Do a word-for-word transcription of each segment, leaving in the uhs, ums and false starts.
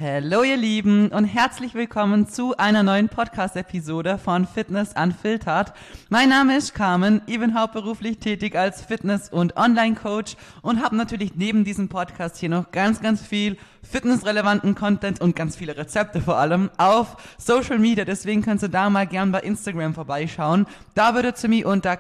Hallo ihr Lieben und herzlich willkommen zu einer neuen Podcast-Episode von Fitness Unfiltered. Mein Name ist Carmen, ich bin hauptberuflich tätig als Fitness- und Online-Coach und habe natürlich neben diesem Podcast hier noch ganz, ganz viel fitnessrelevanten Content und ganz viele Rezepte vor allem auf Social Media. Deswegen kannst du da mal gern bei Instagram vorbeischauen. Da würdest du mich unter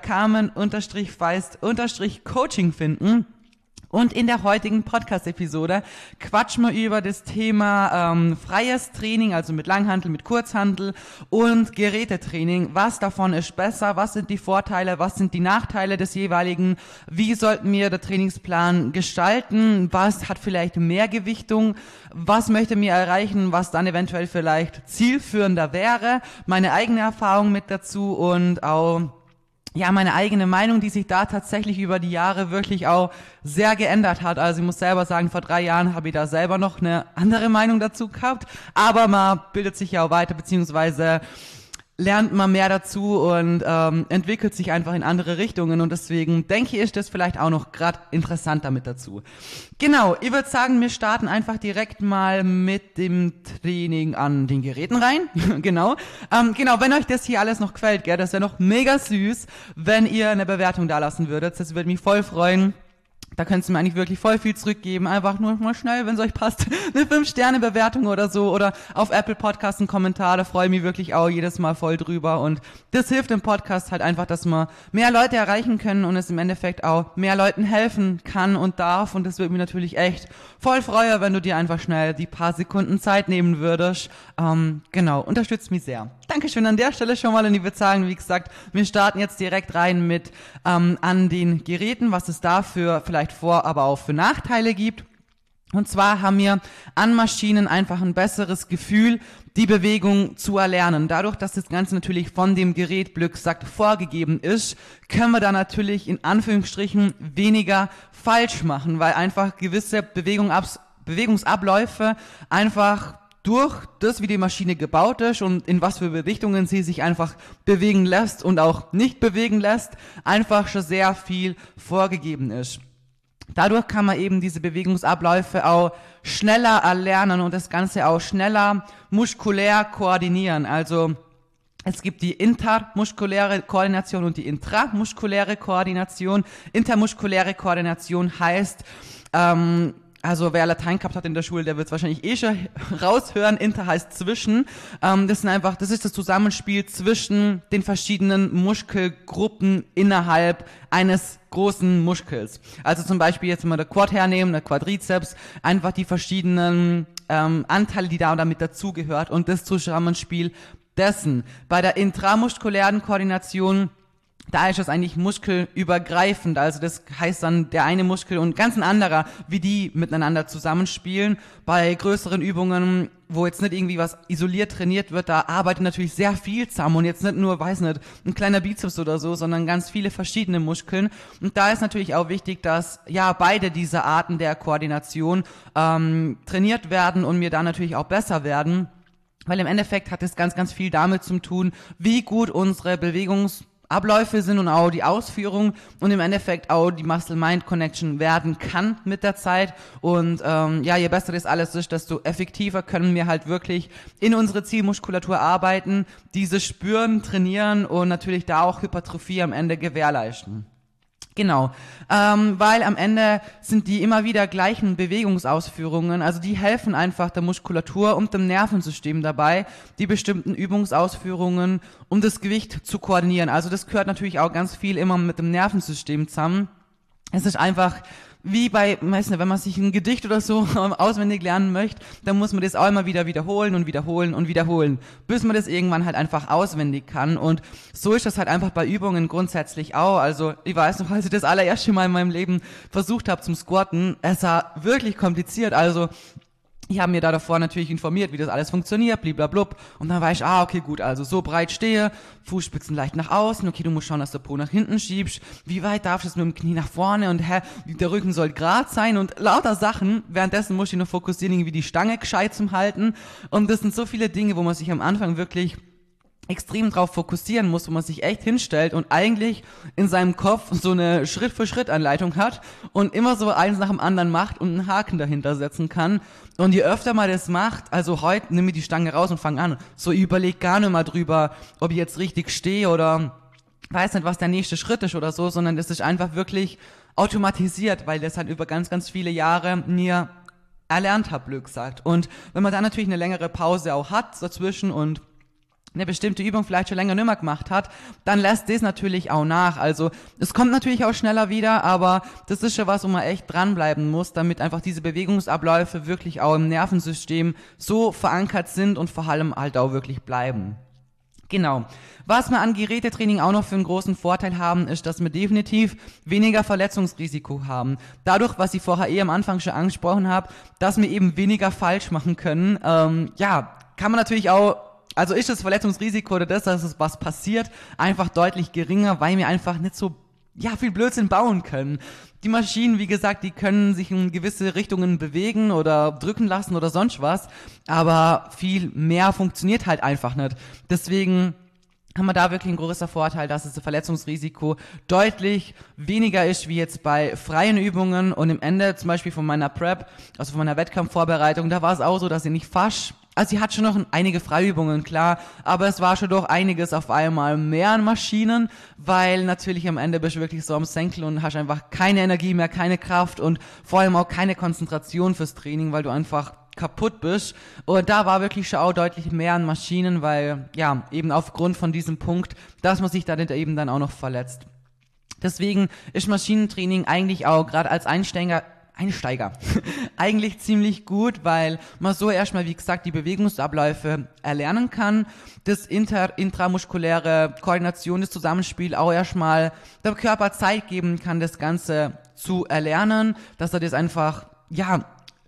Carmen-Feist-Coaching finden. Und in der heutigen Podcast-Episode quatschen wir über das Thema ähm, freies Training, also mit Langhantel, mit Kurzhantel und Gerätetraining. Was davon ist besser? Was sind die Vorteile? Was sind die Nachteile des jeweiligen? Wie sollten wir den Trainingsplan gestalten? Was hat vielleicht mehr Gewichtung? Was möchte mir erreichen? Was dann eventuell vielleicht zielführender wäre? Meine eigene Erfahrung mit dazu und auch ja, meine eigene Meinung, die sich da tatsächlich über die Jahre wirklich auch sehr geändert hat. Also ich muss selber sagen, vor drei Jahren habe ich da selber noch eine andere Meinung dazu gehabt. Aber man bildet sich ja auch weiter, beziehungsweise lernt man mehr dazu und ähm, entwickelt sich einfach in andere Richtungen. Und deswegen denke ich, ist das vielleicht auch noch gerade interessant damit dazu. Genau, ich würde sagen, wir starten einfach direkt mal mit dem Training an den Geräten rein. genau, ähm, genau, wenn euch das hier alles noch gefällt, gell, das wäre noch mega süß, wenn ihr eine Bewertung da lassen würdet. Das würde mich voll freuen. Da könntest du mir eigentlich wirklich voll viel zurückgeben. Einfach nur mal schnell, wenn es euch passt, eine fünf Sterne Bewertung oder so. Oder auf Apple Podcasts einen Kommentar. Da freue ich mich wirklich auch jedes Mal voll drüber. Und das hilft im Podcast halt einfach, dass wir mehr Leute erreichen können und es im Endeffekt auch mehr Leuten helfen kann und darf. Und das würde mich natürlich echt voll freuen, wenn du dir einfach schnell die paar Sekunden Zeit nehmen würdest. Ähm, genau, unterstützt mich sehr. Dankeschön an der Stelle schon mal. Und ich würde sagen, wie gesagt, wir starten jetzt direkt rein mit ähm, an den Geräten, was es da für vielleicht Vor-, aber auch für Nachteile gibt. Und zwar haben wir an Maschinen einfach ein besseres Gefühl, die Bewegung zu erlernen. Dadurch, dass das Ganze natürlich von dem Gerät, blöd gesagt, vorgegeben ist, können wir da natürlich in Anführungsstrichen weniger falsch machen, weil einfach gewisse Bewegungsabs- Bewegungsabläufe einfach durch das, wie die Maschine gebaut ist und in was für Richtungen sie sich einfach bewegen lässt und auch nicht bewegen lässt, einfach schon sehr viel vorgegeben ist. Dadurch kann man eben diese Bewegungsabläufe auch schneller erlernen und das Ganze auch schneller muskulär koordinieren. Also es gibt die intermuskuläre Koordination und die intramuskuläre Koordination. Intermuskuläre Koordination heißt, ähm, also wer Latein gehabt hat in der Schule, der wird es wahrscheinlich eh schon raushören. Inter heißt zwischen. Ähm, das sind einfach, das ist das Zusammenspiel zwischen den verschiedenen Muskelgruppen innerhalb eines großen Muskels. Also zum Beispiel jetzt, wenn wir der Quad hernehmen, der Quadrizeps, einfach die verschiedenen ähm, Anteile, die da und damit dazugehört und das Zusammenspiel dessen. Bei der intramuskulären Koordination, da ist es eigentlich muskelübergreifend, also das heißt dann der eine Muskel und ganz ein anderer, wie die miteinander zusammenspielen. Bei größeren Übungen, wo jetzt nicht irgendwie was isoliert trainiert wird, da arbeitet natürlich sehr viel zusammen und jetzt nicht nur, weiß nicht, ein kleiner Bizeps oder so, sondern ganz viele verschiedene Muskeln. Und da ist natürlich auch wichtig, dass ja beide diese Arten der Koordination ähm, trainiert werden und mir da natürlich auch besser werden, weil im Endeffekt hat es ganz, ganz viel damit zu tun, wie gut unsere Bewegungs Abläufe sind und auch die Ausführung und im Endeffekt auch die Muscle-Mind-Connection werden kann mit der Zeit und ähm, ja, je besser das alles ist, desto effektiver können wir halt wirklich in unsere Zielmuskulatur arbeiten, diese spüren, trainieren und natürlich da auch Hypertrophie am Ende gewährleisten. Genau, ähm, weil am Ende sind die immer wieder gleichen Bewegungsausführungen, also die helfen einfach der Muskulatur und dem Nervensystem dabei, die bestimmten Übungsausführungen, um das Gewicht zu koordinieren. Also das gehört natürlich auch ganz viel immer mit dem Nervensystem zusammen. Es ist einfach wie bei, weiß nicht, wenn man sich ein Gedicht oder so auswendig lernen möchte, dann muss man das auch immer wieder wiederholen und wiederholen und wiederholen, bis man das irgendwann halt einfach auswendig kann. Und so ist das halt einfach bei Übungen grundsätzlich auch. Also ich weiß noch, als ich das allererste Mal in meinem Leben versucht habe zum Squatten, es war wirklich kompliziert. Also ich habe mir da davor natürlich informiert, wie das alles funktioniert, bliblablub. Und dann war ich, ah, okay, gut, also so breit stehe, Fußspitzen leicht nach außen, okay, du musst schauen, dass der Po nach hinten schiebst, wie weit darfst du es mit dem Knie nach vorne und hä, der Rücken soll gerade sein und lauter Sachen. Währenddessen muss ich noch fokussieren, irgendwie die Stange gescheit zum Halten. Und das sind so viele Dinge, wo man sich am Anfang wirklich extrem drauf fokussieren muss, wo man sich echt hinstellt und eigentlich in seinem Kopf so eine Schritt-für-Schritt-Anleitung hat und immer so eins nach dem anderen macht und einen Haken dahinter setzen kann. Und je öfter man das macht, also heute nimm mir die Stange raus und fang an, so überleg gar nicht mal drüber, ob ich jetzt richtig stehe oder weiß nicht, was der nächste Schritt ist oder so, sondern das ist einfach wirklich automatisiert, weil das halt über ganz, ganz viele Jahre mir erlernt habe, blöd gesagt. Und wenn man dann natürlich eine längere Pause auch hat dazwischen und eine bestimmte Übung vielleicht schon länger nicht mehr gemacht hat, dann lässt das natürlich auch nach. Also es kommt natürlich auch schneller wieder, aber das ist schon was, wo man echt dranbleiben muss, damit einfach diese Bewegungsabläufe wirklich auch im Nervensystem so verankert sind und vor allem halt auch wirklich bleiben. Genau. Was wir an Gerätetraining auch noch für einen großen Vorteil haben, ist, dass wir definitiv weniger Verletzungsrisiko haben. Dadurch, was ich vorher eh am Anfang schon angesprochen habe, dass wir eben weniger falsch machen können, ähm, ja, kann man natürlich auch Also ist das Verletzungsrisiko oder das, dass es was passiert, einfach deutlich geringer, weil wir einfach nicht so ja viel Blödsinn bauen können. Die Maschinen, wie gesagt, die können sich in gewisse Richtungen bewegen oder drücken lassen oder sonst was, aber viel mehr funktioniert halt einfach nicht. Deswegen haben wir da wirklich ein großer Vorteil, dass das Verletzungsrisiko deutlich weniger ist wie jetzt bei freien Übungen und im Ende zum Beispiel von meiner Prep, also von meiner Wettkampfvorbereitung, da war es auch so, dass ich nicht fast Also sie hat schon noch einige Freiübungen, klar, aber es war schon doch einiges auf einmal mehr an Maschinen, weil natürlich am Ende bist du wirklich so am Senkel und hast einfach keine Energie mehr, keine Kraft und vor allem auch keine Konzentration fürs Training, weil du einfach kaputt bist. Und da war wirklich schon auch deutlich mehr an Maschinen, weil, ja, eben aufgrund von diesem Punkt, dass man sich da eben dann auch noch verletzt. Deswegen ist Maschinentraining eigentlich auch gerade als Einsteiger Einsteiger. Eigentlich ziemlich gut, weil man so erstmal, wie gesagt, die Bewegungsabläufe erlernen kann, das inter, intramuskuläre Koordination, das Zusammenspiel auch erstmal dem Körper Zeit geben kann, das Ganze zu erlernen, dass er das einfach, ja,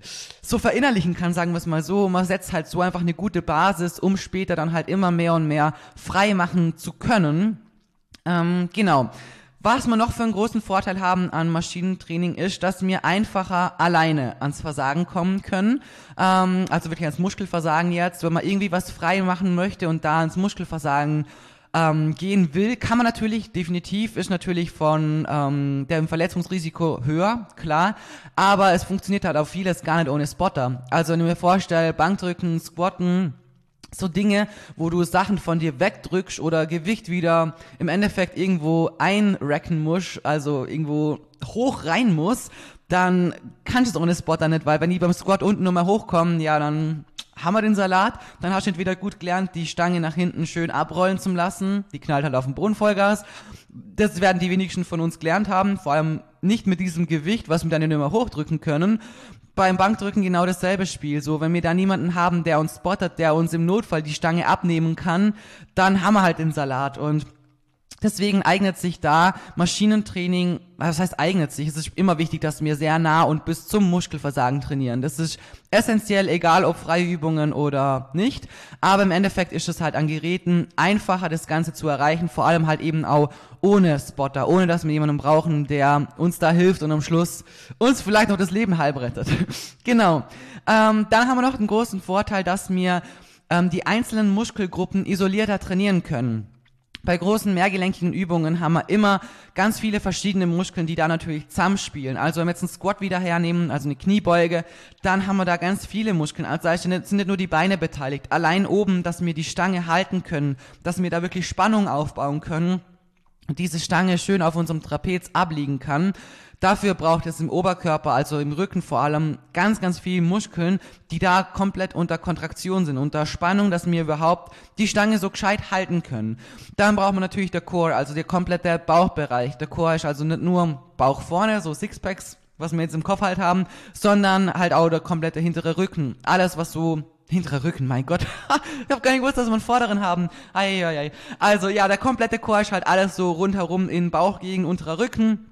so verinnerlichen kann, sagen wir es mal so. Man setzt halt so einfach eine gute Basis, um später dann halt immer mehr und mehr frei machen zu können. Ähm, genau. Was wir noch für einen großen Vorteil haben an Maschinentraining ist, dass wir einfacher alleine ans Versagen kommen können. Ähm, also wirklich ans Muskelversagen jetzt. Wenn man irgendwie was frei machen möchte und da ans Muskelversagen ähm, gehen will, kann man natürlich, definitiv, ist natürlich von ähm, dem Verletzungsrisiko höher, klar. Aber es funktioniert halt auch vieles gar nicht ohne Spotter. Also wenn ich mir vorstelle, Bankdrücken, Squatten, so Dinge, wo du Sachen von dir wegdrückst oder Gewicht wieder im Endeffekt irgendwo einracken musst, also irgendwo hoch rein muss, dann kannst du es ohne Spotter nicht, weil wenn die beim Squat unten nochmal hochkommen, ja, dann haben wir den Salat, dann hast du entweder gut gelernt, die Stange nach hinten schön abrollen zu lassen, die knallt halt auf den Boden Vollgas. Das werden die wenigsten von uns gelernt haben, vor allem nicht mit diesem Gewicht, was wir dann nicht mehr hochdrücken können. Beim Bankdrücken genau dasselbe Spiel. So, wenn wir da niemanden haben, der uns spottet, der uns im Notfall die Stange abnehmen kann, dann haben wir halt den Salat. Und deswegen eignet sich da Maschinentraining, was heißt eignet sich? Es ist immer wichtig, dass wir sehr nah und bis zum Muskelversagen trainieren. Das ist essentiell, egal ob freie Übungen oder nicht. Aber im Endeffekt ist es halt an Geräten einfacher, das Ganze zu erreichen. Vor allem halt eben auch ohne Spotter, ohne dass wir jemanden brauchen, der uns da hilft und am Schluss uns vielleicht noch das Leben halb rettet. Genau. Ähm, dann haben wir noch den großen Vorteil, dass wir ähm, die einzelnen Muskelgruppen isolierter trainieren können. Bei großen mehrgelenkigen Übungen haben wir immer ganz viele verschiedene Muskeln, die da natürlich zusammenspielen. Also wenn wir jetzt einen Squat wieder hernehmen, also eine Kniebeuge, dann haben wir da ganz viele Muskeln. Also es sind nicht nur die Beine beteiligt. Allein oben, dass wir die Stange halten können, dass wir da wirklich Spannung aufbauen können und diese Stange schön auf unserem Trapez abliegen kann. Dafür braucht es im Oberkörper, also im Rücken vor allem, ganz, ganz viele Muskeln, die da komplett unter Kontraktion sind, unter Spannung, dass wir überhaupt die Stange so gescheit halten können. Dann braucht man natürlich der Core, also der komplette Bauchbereich. Der Core ist also nicht nur Bauch vorne, so Sixpacks, was wir jetzt im Kopf halt haben, sondern halt auch der komplette hintere Rücken. Alles, was so hinterer Rücken, mein Gott. Ich habe gar nicht gewusst, dass wir einen vorderen haben. Ei, ei, ei. Also ja, der komplette Core ist halt alles so rundherum in Bauchgegend, unterer Rücken.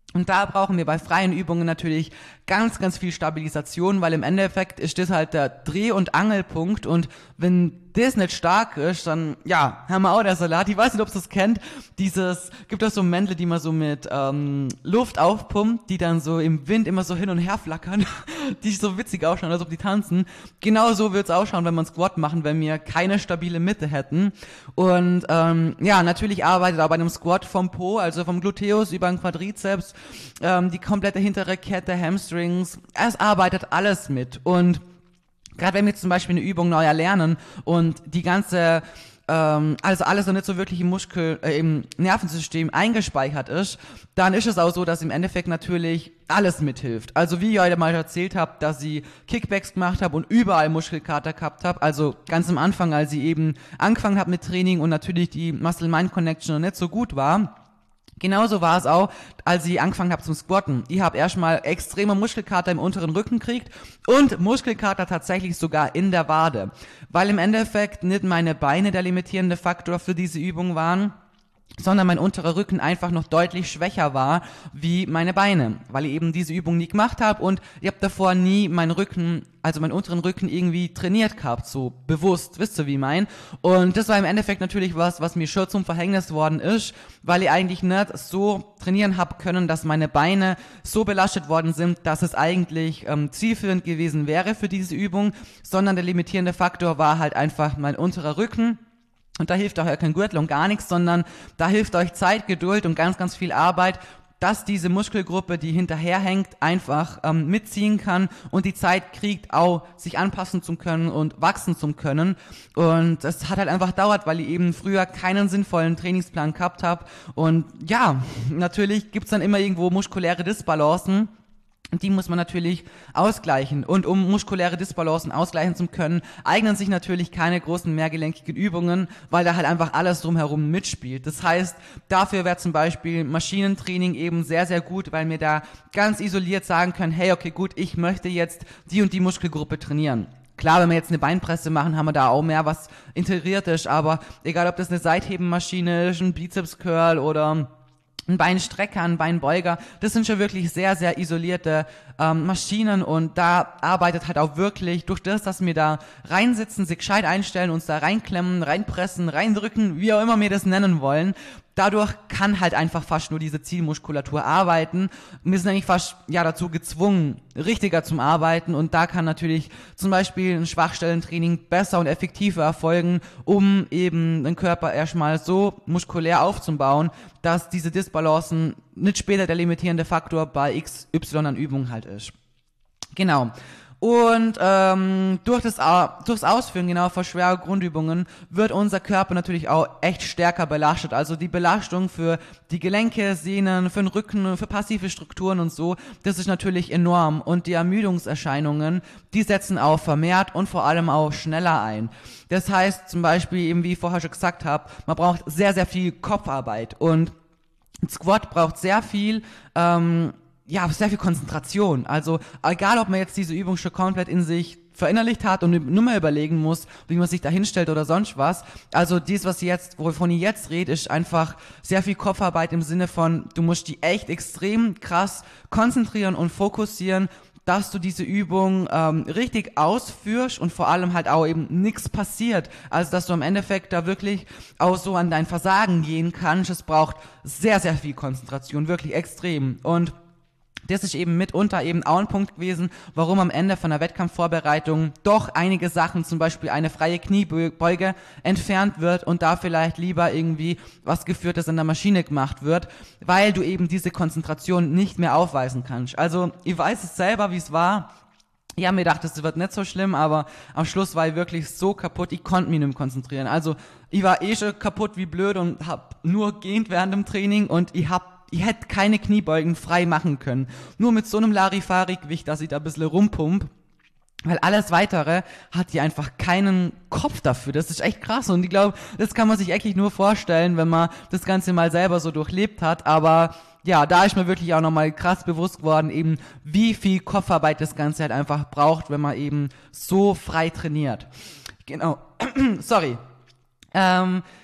Und da brauchen wir bei freien Übungen natürlich ganz, ganz viel Stabilisation, weil im Endeffekt ist das halt der Dreh- und Angelpunkt und wenn das nicht stark ist, dann, ja, haben wir auch der Salat. Ich weiß nicht, ob ihr das kennt, dieses, gibt es so Mäntel, die man so mit ähm, Luft aufpumpt, die dann so im Wind immer so hin und her flackern, die so witzig ausschauen, als ob die tanzen. Genau so wird's ausschauen, wenn man Squat machen, wenn wir keine stabile Mitte hätten. Und ähm, ja, natürlich arbeitet auch bei einem Squat vom Po, also vom Gluteus über den Quadrizeps, ähm, die komplette hintere Kette, Hamstrings, es arbeitet alles mit. Und gerade wenn wir zum Beispiel eine Übung neu erlernen und die ganze, ähm, also alles noch nicht so wirklich im Muskel, äh, im Nervensystem eingespeichert ist, dann ist es auch so, dass im Endeffekt natürlich alles mithilft. Also wie ich heute mal erzählt habe, dass ich Kickbacks gemacht habe und überall Muskelkater gehabt habe, also ganz am Anfang, als ich eben angefangen habe mit Training und natürlich die Muscle-Mind-Connection noch nicht so gut war. Genauso war es auch, als ich angefangen habe zum Squatten. Ich habe erstmal extreme Muskelkater im unteren Rücken gekriegt und Muskelkater tatsächlich sogar in der Wade, weil im Endeffekt nicht meine Beine der limitierende Faktor für diese Übung waren, sondern mein unterer Rücken einfach noch deutlich schwächer war wie meine Beine, weil ich eben diese Übung nie gemacht habe und ich habe davor nie meinen Rücken, also meinen unteren Rücken irgendwie trainiert gehabt, so bewusst, wisst ihr wie ich mein? Und das war im Endeffekt natürlich was, was mir schon zum Verhängnis worden ist, weil ich eigentlich nicht so trainieren habe können, dass meine Beine so belastet worden sind, dass es eigentlich ähm, zielführend gewesen wäre für diese Übung, sondern der limitierende Faktor war halt einfach mein unterer Rücken. Und da hilft euch kein Gürtel und gar nichts, sondern da hilft euch Zeit, Geduld und ganz, ganz viel Arbeit, dass diese Muskelgruppe, die hinterherhängt, einfach ähm, mitziehen kann und die Zeit kriegt, auch sich anpassen zu können und wachsen zu können. Und es hat halt einfach dauert, weil ich eben früher keinen sinnvollen Trainingsplan gehabt habe. Und ja, natürlich gibt's dann immer irgendwo muskuläre Disbalancen. Und die muss man natürlich ausgleichen. Und um muskuläre Disbalancen ausgleichen zu können, eignen sich natürlich keine großen mehrgelenkigen Übungen, weil da halt einfach alles drumherum mitspielt. Das heißt, dafür wäre zum Beispiel Maschinentraining eben sehr, sehr gut, weil wir da ganz isoliert sagen können, hey, okay, gut, ich möchte jetzt die und die Muskelgruppe trainieren. Klar, wenn wir jetzt eine Beinpresse machen, haben wir da auch mehr was integriert ist, aber egal, ob das eine Seitheben-Maschine ist, ein Bizeps-Curl oder ein Beinstrecker, ein Beinbeuger, das sind schon wirklich sehr, sehr isolierte ähm, Maschinen und da arbeitet halt auch wirklich durch das, dass wir da reinsitzen, sich gescheit einstellen, uns da reinklemmen, reinpressen, reindrücken, wie auch immer wir das nennen wollen. Dadurch kann halt einfach fast nur diese Zielmuskulatur arbeiten. Wir sind eigentlich fast ja dazu gezwungen, richtiger zum Arbeiten und da kann natürlich zum Beispiel ein Schwachstellentraining besser und effektiver erfolgen, um eben den Körper erstmal so muskulär aufzubauen, dass diese Disbalancen nicht später der limitierende Faktor bei X Y an Übungen halt ist. Genau. Und ähm, durch das durchs Ausführen genau von schweren Grundübungen wird unser Körper natürlich auch echt stärker belastet. Also die Belastung für die Gelenke, Sehnen, für den Rücken, für passive Strukturen und so, das ist natürlich enorm. Und die Ermüdungserscheinungen, die setzen auch vermehrt und vor allem auch schneller ein. Das heißt zum Beispiel, eben wie ich vorher schon gesagt habe, man braucht sehr, sehr viel Kopfarbeit. Und ein Squat braucht sehr viel ähm, ja, sehr viel Konzentration. Also egal, ob man jetzt diese Übung schon komplett in sich verinnerlicht hat und nur mal überlegen muss, wie man sich da hinstellt oder sonst was. Also dies, was jetzt, wovon ich jetzt rede, ist einfach sehr viel Kopfarbeit im Sinne von, du musst die echt extrem krass konzentrieren und fokussieren, dass du diese Übung ähm, richtig ausführst und vor allem halt auch eben nichts passiert. Also dass du im Endeffekt da wirklich auch so an dein Versagen gehen kannst. Es braucht sehr, sehr viel Konzentration, wirklich extrem. Und das ist eben mitunter eben auch ein Punkt gewesen, warum am Ende von der Wettkampfvorbereitung doch einige Sachen, zum Beispiel eine freie Kniebeuge, entfernt wird und da vielleicht lieber irgendwie was Geführtes in der Maschine gemacht wird, weil du eben diese Konzentration nicht mehr aufweisen kannst. Also ich weiß es selber, wie es war. Ich habe mir gedacht, das wird nicht so schlimm, aber am Schluss war ich wirklich so kaputt, ich konnte mich nicht mehr konzentrieren. Also ich war eh schon kaputt wie blöd und habe nur gähnt während dem Training und ich habe Ich hätte keine Kniebeugen frei machen können. Nur mit so einem Larifari-Gewicht, dass ich da ein bisschen rumpump. Weil alles Weitere hat die einfach keinen Kopf dafür. Das ist echt krass. Und ich glaube, das kann man sich eigentlich nur vorstellen, wenn man das Ganze mal selber so durchlebt hat. Aber ja, da ist mir wirklich auch nochmal krass bewusst geworden, eben wie viel Kopfarbeit das Ganze halt einfach braucht, wenn man eben so frei trainiert. Genau. Sorry. Ähm...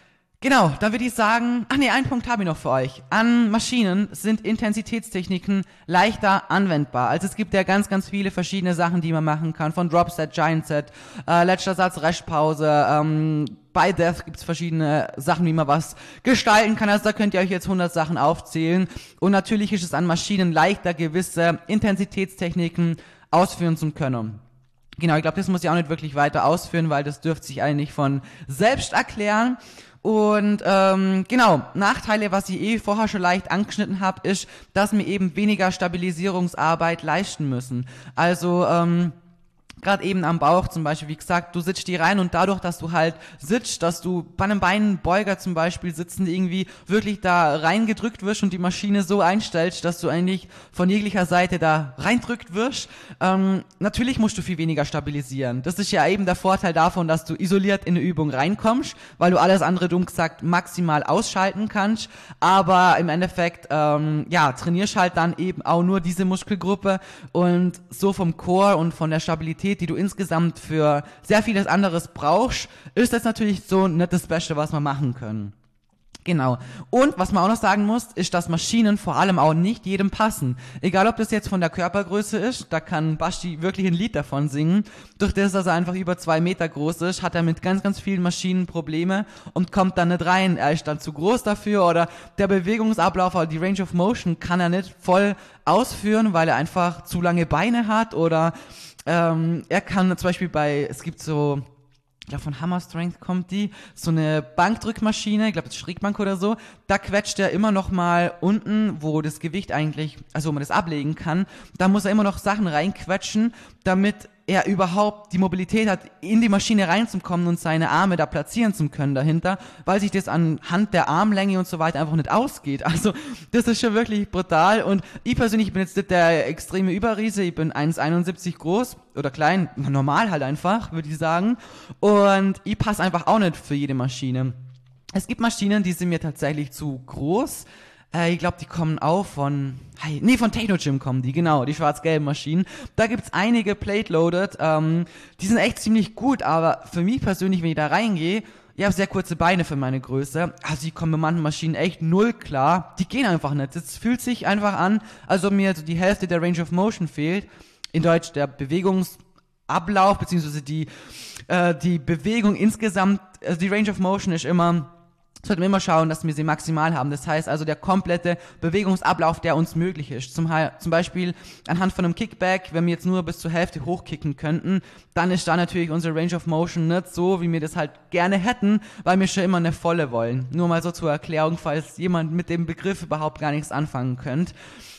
Genau, dann würde ich sagen, ach nee, einen Punkt habe ich noch für euch. An Maschinen sind Intensitätstechniken leichter anwendbar. Also es gibt ja ganz, ganz viele verschiedene Sachen, die man machen kann. Von Dropset, Giant Set, äh, letzter Satz, Restpause, ähm, bei Death gibt es verschiedene Sachen, wie man was gestalten kann. Also da könnt ihr euch jetzt hundert Sachen aufzählen. Und natürlich ist es an Maschinen leichter, gewisse Intensitätstechniken ausführen zu können. Genau, ich glaube, das muss ich auch nicht wirklich weiter ausführen, weil das dürfte sich eigentlich von selbst erklären. Und ähm, genau, Nachteile, was ich eh vorher schon leicht angeschnitten habe, ist, dass wir eben weniger Stabilisierungsarbeit leisten müssen. Also ähm, gerade eben am Bauch zum Beispiel, wie gesagt, du sitzt die rein und dadurch, dass du halt sitzt, dass du bei einem Beinbeuger zum Beispiel sitzen, irgendwie wirklich da reingedrückt wirst und die Maschine so einstellst, dass du eigentlich von jeglicher Seite da reindrückt wirst. Ähm, natürlich musst du viel weniger stabilisieren. Das ist ja eben der Vorteil davon, dass du isoliert in eine Übung reinkommst, weil du alles andere, dumm gesagt, maximal ausschalten kannst. Aber im Endeffekt, ähm, ja, trainierst halt dann eben auch nur diese Muskelgruppe und so vom Core und von der Stabilität, die du insgesamt für sehr vieles anderes brauchst, ist das natürlich so nicht das Beste, was wir machen können. Genau. Und was man auch noch sagen muss, ist, dass Maschinen vor allem auch nicht jedem passen. Egal, ob das jetzt von der Körpergröße ist, da kann Basti wirklich ein Lied davon singen. Durch das, dass er einfach über zwei Meter groß ist, hat er mit ganz, ganz vielen Maschinen Probleme und kommt dann nicht rein. Er ist dann zu groß dafür oder der Bewegungsablauf oder die Range of Motion kann er nicht voll ausführen, weil er einfach zu lange Beine hat oder ähm, er kann zum Beispiel bei, es gibt so, ich glaube von Hammer Strength kommt die, so eine Bankdrückmaschine, ich glaube das ist Schrägbank oder so, da quetscht er immer noch mal unten, wo das Gewicht eigentlich, also wo man das ablegen kann, da muss er immer noch Sachen reinquetschen, damit er überhaupt die Mobilität hat, in die Maschine reinzukommen und seine Arme da platzieren zu können dahinter, weil sich das anhand der Armlänge und so weiter einfach nicht ausgeht. Also das ist schon wirklich brutal und ich persönlich bin jetzt nicht der extreme Überriese, ich bin eins Komma einundsiebzig groß oder klein, normal halt einfach, würde ich sagen, und ich passe einfach auch nicht für jede Maschine. Es gibt Maschinen, die sind mir tatsächlich zu groß. Äh, ich glaube, die kommen auch von, nee, von Technogym kommen die, genau, die schwarz-gelben Maschinen. Da gibt's einige Plate-Loaded, ähm, die sind echt ziemlich gut, aber für mich persönlich, wenn ich da reingehe, ich habe sehr kurze Beine für meine Größe, also die kommen bei manchen Maschinen echt null klar, die gehen einfach nicht. Es fühlt sich einfach an, als ob mir so die Hälfte der Range of Motion fehlt. In Deutsch der Bewegungsablauf, beziehungsweise die, äh, die Bewegung insgesamt, also die Range of Motion ist immer, sollten wir immer schauen, dass wir sie maximal haben. Das heißt also der komplette Bewegungsablauf, der uns möglich ist. Zum, zum Beispiel anhand von einem Kickback, wenn wir jetzt nur bis zur Hälfte hochkicken könnten, dann ist da natürlich unsere Range of Motion nicht so, wie wir das halt gerne hätten, weil wir schon immer eine volle wollen. Nur mal so zur Erklärung, falls jemand mit dem Begriff überhaupt gar nichts anfangen könnt.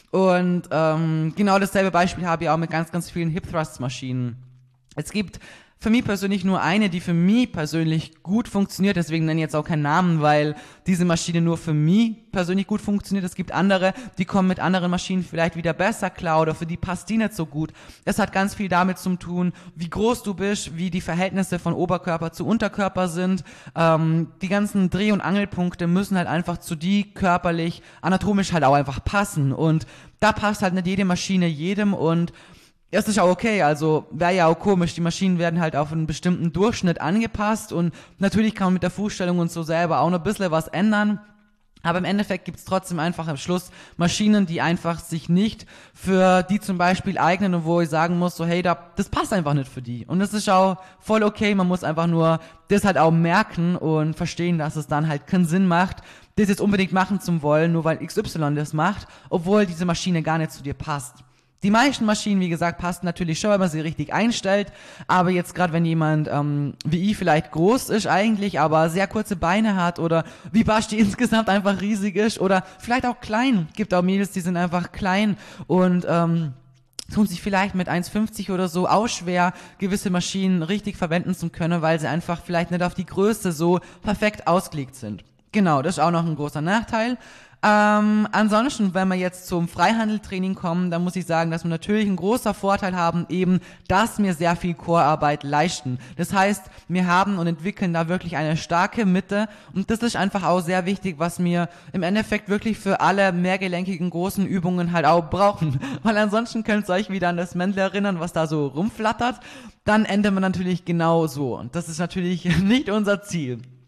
Und ähm, genau dasselbe Beispiel habe ich auch mit ganz, ganz vielen Hip-Thrust-Maschinen. Es gibt für mich persönlich nur eine, die für mich persönlich gut funktioniert, deswegen nenne ich jetzt auch keinen Namen, weil diese Maschine nur für mich persönlich gut funktioniert. Es gibt andere, die kommen mit anderen Maschinen vielleicht wieder besser klar oder für die passt die nicht so gut. Es hat ganz viel damit zu tun, wie groß du bist, wie die Verhältnisse von Oberkörper zu Unterkörper sind. Ähm, die ganzen Dreh- und Angelpunkte müssen halt einfach zu die körperlich, anatomisch halt auch einfach passen und da passt halt nicht jede Maschine jedem und es ist auch okay, also wäre ja auch komisch, die Maschinen werden halt auf einen bestimmten Durchschnitt angepasst und natürlich kann man mit der Fußstellung und so selber auch noch ein bisschen was ändern, aber im Endeffekt gibt's trotzdem einfach am Schluss Maschinen, die einfach sich nicht für die zum Beispiel eignen und wo ich sagen muss, so hey, da, das passt einfach nicht für die und das ist auch voll okay, man muss einfach nur das halt auch merken und verstehen, dass es dann halt keinen Sinn macht, das jetzt unbedingt machen zu wollen, nur weil X Y das macht, obwohl diese Maschine gar nicht zu dir passt. Die meisten Maschinen, wie gesagt, passen natürlich schon, wenn man sie richtig einstellt, aber jetzt gerade wenn jemand ähm, wie ich vielleicht groß ist eigentlich, aber sehr kurze Beine hat oder wie Basti insgesamt einfach riesig ist oder vielleicht auch klein, gibt auch Mädels, die sind einfach klein und ähm, tun sich vielleicht mit eins fünfzig oder so auch schwer, gewisse Maschinen richtig verwenden zu können, weil sie einfach vielleicht nicht auf die Größe so perfekt ausgelegt sind. Genau, das ist auch noch ein großer Nachteil. Ähm, ansonsten, wenn wir jetzt zum Freihandeltraining kommen, dann muss ich sagen, dass wir natürlich einen großen Vorteil haben, eben, dass wir sehr viel Core-Arbeit leisten. Das heißt, wir haben und entwickeln da wirklich eine starke Mitte und das ist einfach auch sehr wichtig, was wir im Endeffekt wirklich für alle mehrgelenkigen großen Übungen halt auch brauchen. Weil ansonsten könnt ihr euch wieder an das Männle erinnern, was da so rumflattert, dann endet man natürlich genau so und das ist natürlich nicht unser Ziel.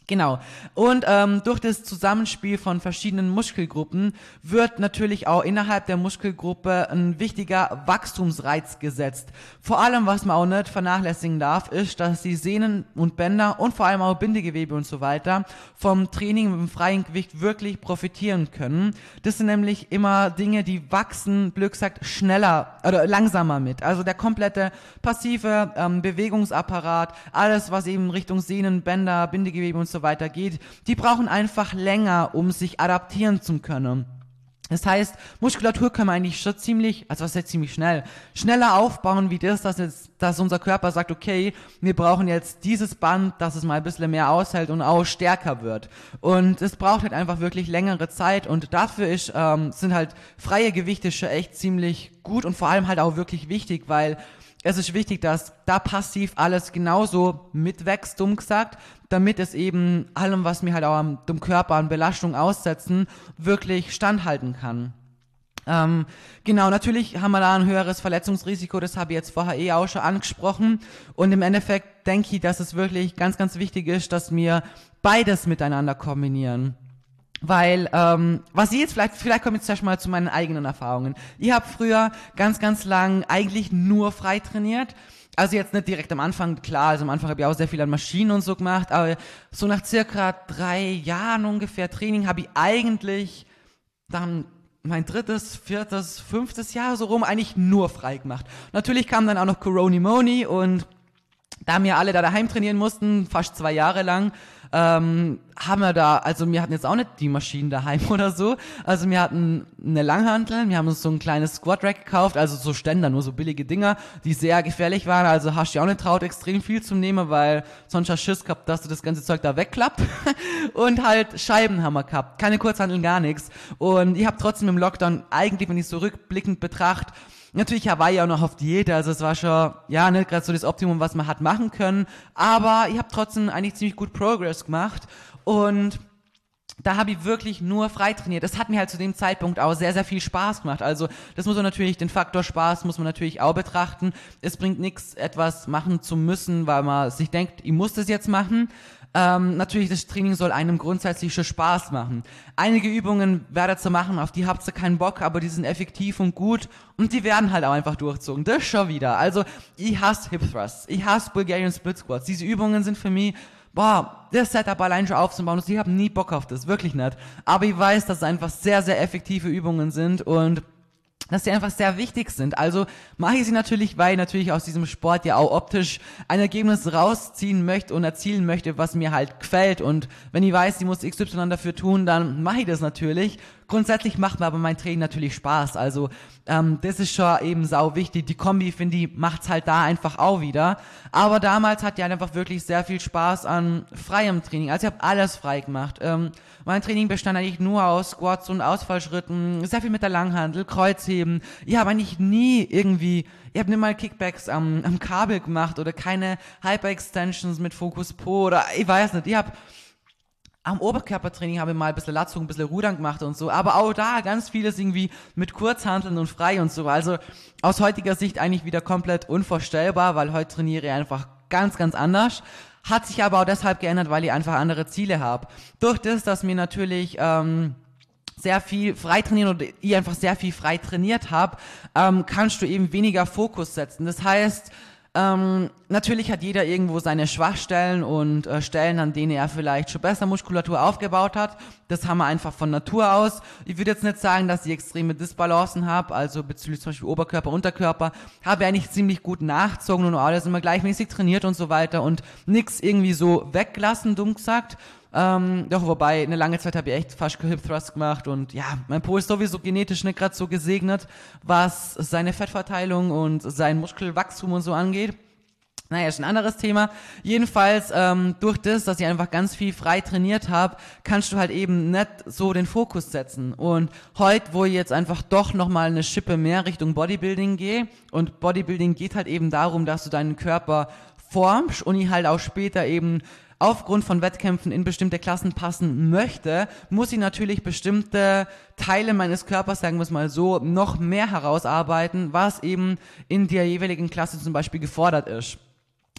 Genau. Und ähm, durch das Zusammenspiel von verschiedenen Muskelgruppen wird natürlich auch innerhalb der Muskelgruppe ein wichtiger Wachstumsreiz gesetzt. Vor allem, was man auch nicht vernachlässigen darf, ist, dass die Sehnen und Bänder und vor allem auch Bindegewebe und so weiter vom Training mit dem freien Gewicht wirklich profitieren können. Das sind nämlich immer Dinge, die wachsen, blöd gesagt, schneller oder langsamer mit. Also der komplette passive ähm, Bewegungsapparat, alles, was eben Richtung Sehnen, Bänder, Bindegewebe und so weiter geht, die brauchen einfach länger, um sich adaptieren zu können. Das heißt, Muskulatur können wir eigentlich schon ziemlich, also was heißt ziemlich schnell, schneller aufbauen wie das, dass, jetzt, dass unser Körper sagt, okay, wir brauchen jetzt dieses Band, dass es mal ein bisschen mehr aushält und auch stärker wird. Und es braucht halt einfach wirklich längere Zeit und dafür ist, ähm, sind halt freie Gewichte schon echt ziemlich gut und vor allem halt auch wirklich wichtig, weil es ist wichtig, dass da passiv alles genauso mitwächst, dumm gesagt, damit es eben allem, was mir halt auch am dem Körper an Belastung aussetzen, wirklich standhalten kann. Ähm, genau, natürlich haben wir da ein höheres Verletzungsrisiko, das habe ich jetzt vorher eh auch schon angesprochen. Und im Endeffekt denke ich, dass es wirklich ganz, ganz wichtig ist, dass wir beides miteinander kombinieren. Weil, ähm, was ich jetzt vielleicht, vielleicht komme ich jetzt erstmal zu meinen eigenen Erfahrungen. Ich habe früher ganz, ganz lang eigentlich nur frei trainiert. Also jetzt nicht direkt am Anfang, klar, also am Anfang habe ich auch sehr viel an Maschinen und so gemacht, aber so nach circa drei Jahren ungefähr Training habe ich eigentlich dann mein drittes, viertes, fünftes Jahr so rum eigentlich nur frei gemacht. Natürlich kam dann auch noch Corona-Moni und da wir alle da daheim trainieren mussten, fast zwei Jahre lang, ähm, haben wir da, also wir hatten jetzt auch nicht die Maschinen daheim oder so, also wir hatten eine Langhantel, wir haben uns so ein kleines Squat-Rack gekauft, also so Ständer, nur so billige Dinger, die sehr gefährlich waren, also hast du auch nicht traut, extrem viel zu nehmen, weil sonst hast du Schiss gehabt, dass du das ganze Zeug da wegklappt und halt Scheibenhammer gehabt, keine Kurzhanteln, gar nichts und ich habe trotzdem im Lockdown eigentlich, wenn ich so rückblickend betrachte, natürlich war ich auch noch auf Diät, also es war schon, ja, nicht gerade so das Optimum, was man hat machen können, aber ich habe trotzdem eigentlich ziemlich gut Progress gemacht und da habe ich wirklich nur frei trainiert. Das hat mir halt zu dem Zeitpunkt auch sehr, sehr viel Spaß gemacht. Also das muss man natürlich, den Faktor Spaß muss man natürlich auch betrachten. Es bringt nichts, etwas machen zu müssen, weil man sich denkt, ich muss das jetzt machen. Ähm, natürlich, das Training soll einem grundsätzlich schon Spaß machen. Einige Übungen werdet ihr machen, auf die habt ihr keinen Bock, aber die sind effektiv und gut und die werden halt auch einfach durchzogen. Das schon wieder. Also, ich hasse Hip Thrusts, ich hasse Bulgarian Split Squats. Diese Übungen sind für mich, boah, das Setup allein schon aufzubauen und ich habe nie Bock auf das, wirklich nicht. Aber ich weiß, dass es einfach sehr, sehr effektive Übungen sind und dass die einfach sehr wichtig sind. Also mache ich sie natürlich, weil ich natürlich aus diesem Sport ja auch optisch ein Ergebnis rausziehen möchte und erzielen möchte, was mir halt gefällt. Und wenn ich weiß, ich muss X Y dafür tun, dann mache ich das natürlich. Grundsätzlich macht mir aber mein Training natürlich Spaß. Also ähm, das ist schon eben sau wichtig. Die Kombi, finde ich, macht's halt da einfach auch wieder. Aber damals hat ja einfach wirklich sehr viel Spaß an freiem Training. Also ich habe alles frei gemacht. Ähm, mein Training bestand eigentlich nur aus Squats und Ausfallschritten, sehr viel mit der Langhantel, Kreuzheben. Ich habe eigentlich nie irgendwie, ich habe nicht mal Kickbacks am, am Kabel gemacht oder keine Hyper-Extensions mit Focus Po oder ich weiß nicht. Ich habe am Oberkörpertraining habe ich mal ein bisschen Latzug, ein bisschen Rudern gemacht und so, aber auch da ganz vieles irgendwie mit Kurzhanteln und frei und so. Also aus heutiger Sicht eigentlich wieder komplett unvorstellbar, weil heute trainiere ich einfach ganz, ganz anders. Hat sich aber auch deshalb geändert, weil ich einfach andere Ziele habe. Durch das, dass mir natürlich ähm, sehr viel frei trainieren oder ich einfach sehr viel frei trainiert habe, ähm, kannst du eben weniger Fokus setzen. Das heißt, Ähm, natürlich hat jeder irgendwo seine Schwachstellen und äh, Stellen, an denen er vielleicht schon besser Muskulatur aufgebaut hat. Das haben wir einfach von Natur aus. Ich würde jetzt nicht sagen, dass ich extreme Disbalancen habe, also bezüglich zum Beispiel Oberkörper, Unterkörper, habe ich eigentlich ziemlich gut nachgezogen und alles immer gleichmäßig trainiert und so weiter und nix irgendwie so weggelassen, dumm gesagt. Ähm, doch, wobei, eine lange Zeit habe ich echt fast Hip Thrust gemacht und ja, mein Po ist sowieso genetisch nicht gerade so gesegnet, was seine Fettverteilung und sein Muskelwachstum und so angeht. Naja, ist ein anderes Thema. Jedenfalls, ähm, durch das, dass ich einfach ganz viel frei trainiert habe, kannst du halt eben nicht so den Fokus setzen. Und heute, wo ich jetzt einfach doch nochmal eine Schippe mehr Richtung Bodybuilding gehe, und Bodybuilding geht halt eben darum, dass du deinen Körper formst und ich halt auch später eben aufgrund von Wettkämpfen in bestimmte Klassen passen möchte, muss ich natürlich bestimmte Teile meines Körpers, sagen wir es mal so, noch mehr herausarbeiten, was eben in der jeweiligen Klasse zum Beispiel gefordert ist.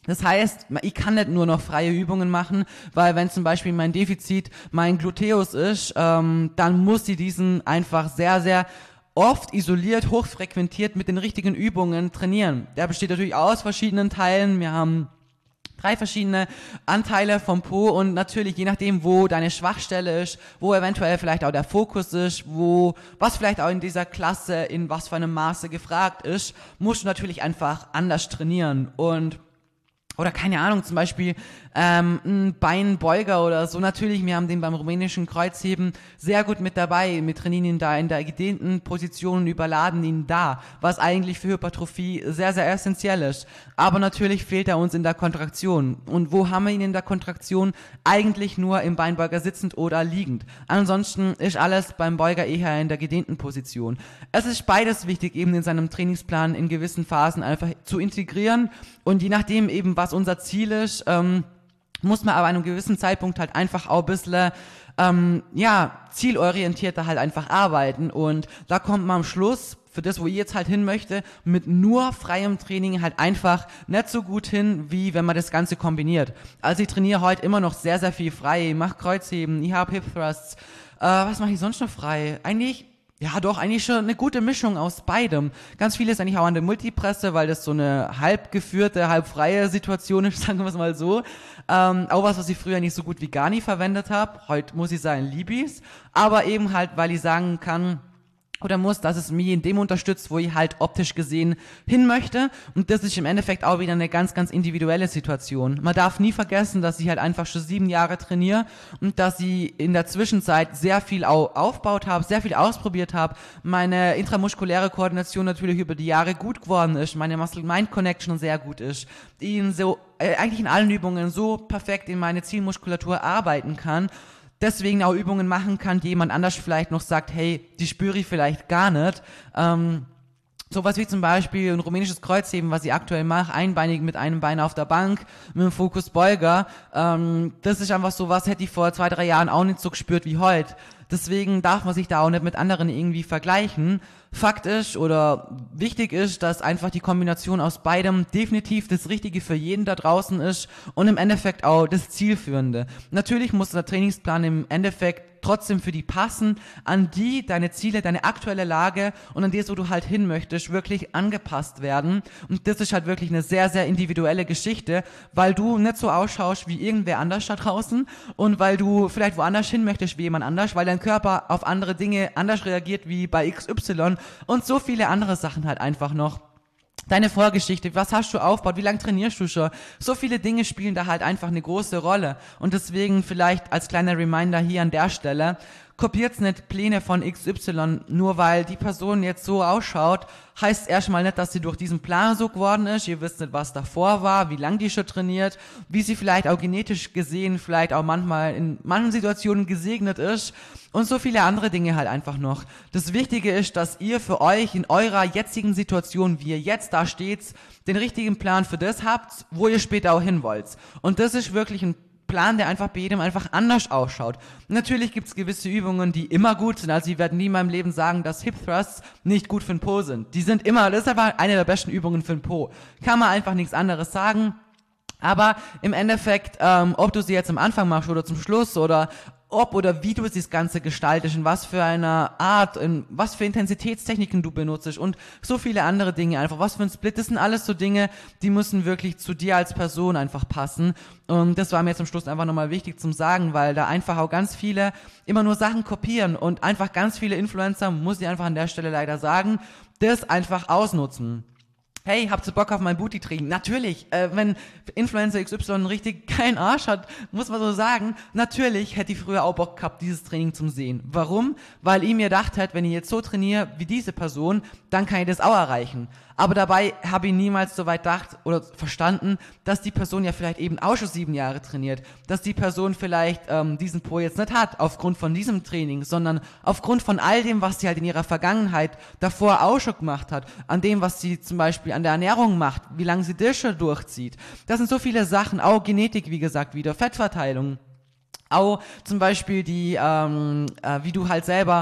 Das heißt, ich kann nicht nur noch freie Übungen machen, weil wenn zum Beispiel mein Defizit mein Gluteus ist, ähm, dann muss ich diesen einfach sehr, sehr oft isoliert, hochfrequentiert mit den richtigen Übungen trainieren. Der besteht natürlich aus verschiedenen Teilen. Wir haben drei verschiedene Anteile vom Po und natürlich je nachdem, wo deine Schwachstelle ist, wo eventuell vielleicht auch der Fokus ist, wo was vielleicht auch in dieser Klasse in was für einem Maße gefragt ist, musst du natürlich einfach anders trainieren und oder keine Ahnung, zum Beispiel ähm, ein Beinbeuger oder so. Natürlich, wir haben den beim rumänischen Kreuzheben sehr gut mit dabei. Wir trainieren ihn da in der gedehnten Position und überladen ihn da, was eigentlich für Hypertrophie sehr, sehr essentiell ist. Aber natürlich fehlt er uns in der Kontraktion. Und wo haben wir ihn in der Kontraktion? Eigentlich nur im Beinbeuger sitzend oder liegend. Ansonsten ist alles beim Beuger eher in der gedehnten Position. Es ist beides wichtig, eben in seinem Trainingsplan in gewissen Phasen einfach zu integrieren und je nachdem eben, was unser Ziel ist, ähm, muss man aber an einem gewissen Zeitpunkt halt einfach auch ein bisschen, ähm, ja, zielorientierter halt einfach arbeiten und da kommt man am Schluss, für das, wo ich jetzt halt hin möchte, mit nur freiem Training halt einfach nicht so gut hin, wie wenn man das Ganze kombiniert. Also ich trainiere heute immer noch sehr, sehr viel frei, ich mache Kreuzheben, ich habe Hip Thrusts, äh, was mache ich sonst noch frei? Eigentlich Ja, doch, eigentlich schon eine gute Mischung aus beidem. Ganz viel ist eigentlich auch an der Multipresse, weil das so eine halb geführte, halb freie Situation ist, sagen wir es mal so. Ähm, auch was, was ich früher nicht so gut wie gar nie verwendet habe. Heute muss ich sagen, lieb ich's. Aber eben halt, weil ich sagen kann, oder muss, dass es mich in dem unterstützt, wo ich halt optisch gesehen hin möchte. Und das ist im Endeffekt auch wieder eine ganz, ganz individuelle Situation. Man darf nie vergessen, dass ich halt einfach schon sieben Jahre trainiere und dass ich in der Zwischenzeit sehr viel au- aufgebaut habe, sehr viel ausprobiert habe. Meine intramuskuläre Koordination natürlich über die Jahre gut geworden ist, meine Muscle-Mind-Connection sehr gut ist, die in so, äh, eigentlich in allen Übungen so perfekt in meine Zielmuskulatur arbeiten kann, deswegen auch Übungen machen kann, die jemand anders vielleicht noch sagt, hey, die spüre ich vielleicht gar nicht. Ähm, sowas wie zum Beispiel ein rumänisches Kreuzheben, was ich aktuell mache, einbeinig mit einem Bein auf der Bank, mit dem Fokus Beuger. Ähm, das ist einfach sowas, hätte ich vor zwei, drei Jahren auch nicht so gespürt wie heute. Deswegen darf man sich da auch nicht mit anderen irgendwie vergleichen. Fakt ist oder wichtig ist, dass einfach die Kombination aus beidem definitiv das Richtige für jeden da draußen ist und im Endeffekt auch das Zielführende. Natürlich muss der Trainingsplan im Endeffekt trotzdem für die passen, an die, deine Ziele, deine aktuelle Lage und an das, wo du halt hin möchtest, wirklich angepasst werden. Und das ist halt wirklich eine sehr, sehr individuelle Geschichte, weil du nicht so ausschaust wie irgendwer anders da draußen und weil du vielleicht woanders hin möchtest wie jemand anders, weil dein Körper auf andere Dinge anders reagiert wie bei X Y und so viele andere Sachen halt einfach noch. Deine Vorgeschichte, was hast du aufgebaut, wie lange trainierst du schon? So viele Dinge spielen da halt einfach eine große Rolle. Und deswegen vielleicht als kleiner Reminder hier an der Stelle, kopiert nicht Pläne von X Y, nur weil die Person jetzt so ausschaut, heißt erstmal nicht, dass sie durch diesen Plan so geworden ist. Ihr wisst nicht, was davor war, wie lange die schon trainiert, wie sie vielleicht auch genetisch gesehen, vielleicht auch manchmal in manchen Situationen gesegnet ist und so viele andere Dinge halt einfach noch. Das Wichtige ist, dass ihr für euch in eurer jetzigen Situation, wie ihr jetzt da steht, den richtigen Plan für das habt, wo ihr später auch hin wollt. Und das ist wirklich ein Plan, der einfach bei jedem einfach anders ausschaut. Natürlich gibt es gewisse Übungen, die immer gut sind. Also ich werde nie in meinem Leben sagen, dass Hip Thrusts nicht gut für den Po sind. Die sind immer, das ist einfach eine der besten Übungen für den Po. Kann man einfach nichts anderes sagen. Aber im Endeffekt, ähm, ob du sie jetzt am Anfang machst oder zum Schluss oder ob oder wie du das Ganze gestaltest, in was für einer Art, in was für Intensitätstechniken du benutzt und so viele andere Dinge einfach, was für ein Split, das sind alles so Dinge, die müssen wirklich zu dir als Person einfach passen und das war mir zum Schluss einfach nochmal wichtig zum Sagen, weil da einfach auch ganz viele immer nur Sachen kopieren und einfach ganz viele Influencer, muss ich einfach an der Stelle leider sagen, das einfach ausnutzen. Hey, habt ihr Bock auf mein Booty-Training? Natürlich, äh, wenn Influencer X Y einen richtig geilen Arsch hat, muss man so sagen, natürlich hätte ich früher auch Bock gehabt, dieses Training zum sehen. Warum? Weil ich mir gedacht hätte, wenn ich jetzt so trainiere wie diese Person, dann kann ich das auch erreichen. Aber dabei habe ich niemals so weit gedacht oder verstanden, dass die Person ja vielleicht eben auch schon sieben Jahre trainiert, dass die Person vielleicht ähm, diesen Po jetzt nicht hat, aufgrund von diesem Training, sondern aufgrund von all dem, was sie halt in ihrer Vergangenheit davor auch schon gemacht hat, an dem, was sie zum Beispiel an der Ernährung macht, wie lange sie das schon durchzieht. Das sind so viele Sachen, auch Genetik, wie gesagt, wieder, Fettverteilung, auch zum Beispiel die, ähm, äh, wie du halt selber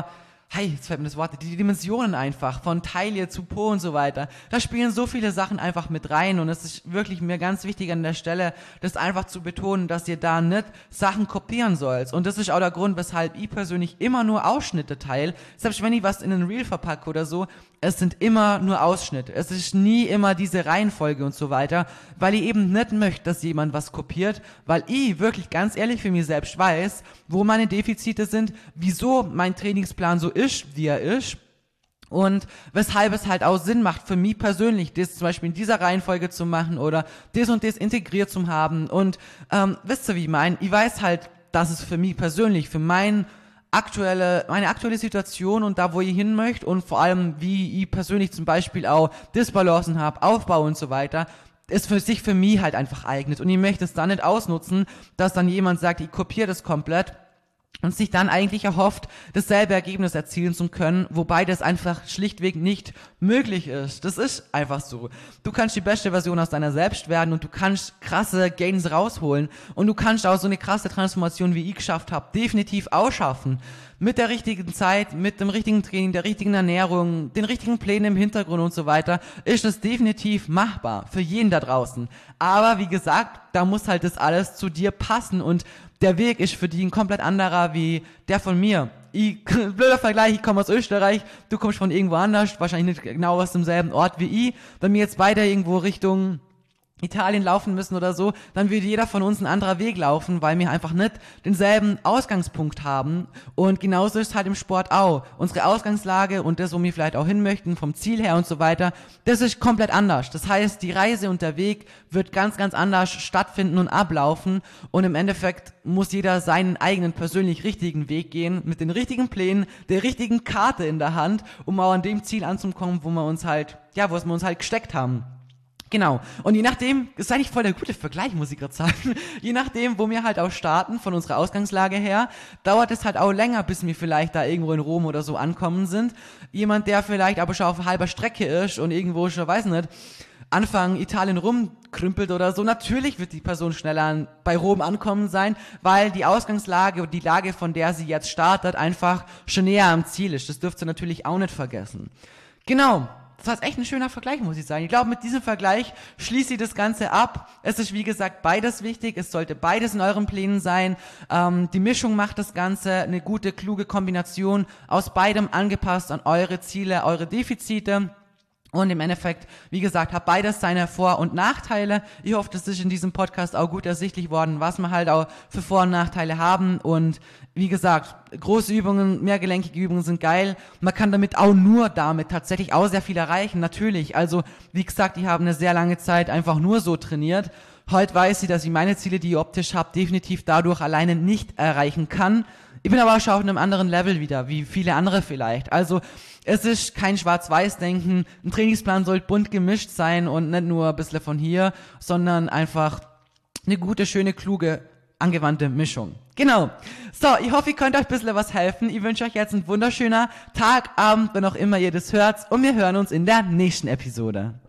hey, jetzt fällt mir das Wort, die Dimensionen einfach, von Taille zu Po und so weiter. Da spielen so viele Sachen einfach mit rein und es ist wirklich mir ganz wichtig an der Stelle, das einfach zu betonen, dass ihr da nicht Sachen kopieren sollt. Und das ist auch der Grund, weshalb ich persönlich immer nur Ausschnitte teile. Selbst wenn ich was in ein Reel verpacke oder so, es sind immer nur Ausschnitte. Es ist nie immer diese Reihenfolge und so weiter, weil ich eben nicht möchte, dass jemand was kopiert, weil ich wirklich ganz ehrlich für mich selbst weiß, wo meine Defizite sind, wieso mein Trainingsplan so ist, wie er ist und weshalb es halt auch Sinn macht für mich persönlich, das zum Beispiel in dieser Reihenfolge zu machen oder das und das integriert zu haben und ähm, wisst ihr, wie ich meine? Ich weiß halt, dass es für mich persönlich, für mein aktuelle, meine aktuelle Situation und da, wo ich hin möchte und vor allem, wie ich persönlich zum Beispiel auch Disbalancen habe, Aufbau und so weiter, ist für sich für mich halt einfach eignet und ich möchte es dann nicht ausnutzen, dass dann jemand sagt, ich kopiere das komplett und sich dann eigentlich erhofft, dasselbe Ergebnis erzielen zu können, wobei das einfach schlichtweg nicht möglich ist. Das ist einfach so. Du kannst die beste Version aus deiner selbst werden und du kannst krasse Gains rausholen und du kannst auch so eine krasse Transformation, wie ich geschafft habe, definitiv ausschaffen. Mit der richtigen Zeit, mit dem richtigen Training, der richtigen Ernährung, den richtigen Plänen im Hintergrund und so weiter, ist es definitiv machbar für jeden da draußen. Aber wie gesagt, da muss halt das alles zu dir passen und der Weg ist für die ein komplett anderer wie der von mir. Ich, blöder Vergleich, ich komme aus Österreich, du kommst von irgendwo anders, wahrscheinlich nicht genau aus demselben Ort wie ich. Wenn wir jetzt beide irgendwo Richtung Italien laufen müssen oder so, dann würde jeder von uns ein anderer Weg laufen, weil wir einfach nicht denselben Ausgangspunkt haben. Und genauso ist es halt im Sport auch. Unsere Ausgangslage und das, wo wir vielleicht auch hin möchten, vom Ziel her und so weiter, das ist komplett anders. Das heißt, die Reise und der Weg wird ganz, ganz anders stattfinden und ablaufen. Und im Endeffekt muss jeder seinen eigenen persönlich richtigen Weg gehen, mit den richtigen Plänen, der richtigen Karte in der Hand, um auch an dem Ziel anzukommen, wo wir uns halt, ja, wo wir uns halt gesteckt haben. Genau. Und je nachdem, das ist eigentlich voll der gute Vergleich, muss ich gerade sagen, je nachdem, wo wir halt auch starten, von unserer Ausgangslage her, dauert es halt auch länger, bis wir vielleicht da irgendwo in Rom oder so ankommen sind. Jemand, der vielleicht aber schon auf halber Strecke ist und irgendwo schon, weiß nicht, Anfang Italien rumkrümpelt oder so, natürlich wird die Person schneller bei Rom ankommen sein, weil die Ausgangslage und die Lage, von der sie jetzt startet, einfach schon näher am Ziel ist. Das dürft ihr natürlich auch nicht vergessen. Genau. Das war echt ein schöner Vergleich, muss ich sagen. Ich glaube, mit diesem Vergleich schließe ich das Ganze ab. Es ist, wie gesagt, beides wichtig. Es sollte beides in euren Plänen sein. Ähm, die Mischung macht das Ganze, eine gute, kluge Kombination aus beidem angepasst an eure Ziele, eure Defizite. Und im Endeffekt, wie gesagt, hat beides seine Vor- und Nachteile. Ich hoffe, das ist in diesem Podcast auch gut ersichtlich worden, was wir halt auch für Vor- und Nachteile haben. Und wie gesagt, große Übungen, mehrgelenkige Übungen sind geil. Man kann damit auch nur damit tatsächlich auch sehr viel erreichen, natürlich. Also, wie gesagt, ich habe eine sehr lange Zeit einfach nur so trainiert. Heute weiß ich, dass ich meine Ziele, die ich optisch habe, definitiv dadurch alleine nicht erreichen kann. Ich bin aber auch schon auf einem anderen Level wieder, wie viele andere vielleicht. Also, es ist kein Schwarz-Weiß-Denken. Ein Trainingsplan sollte bunt gemischt sein und nicht nur ein bisschen von hier, sondern einfach eine gute, schöne, kluge, angewandte Mischung. Genau. So, ich hoffe, ihr könnt euch ein bisschen was helfen. Ich wünsche euch jetzt einen wunderschönen Tag, Abend, wenn auch immer ihr das hört. Und wir hören uns in der nächsten Episode.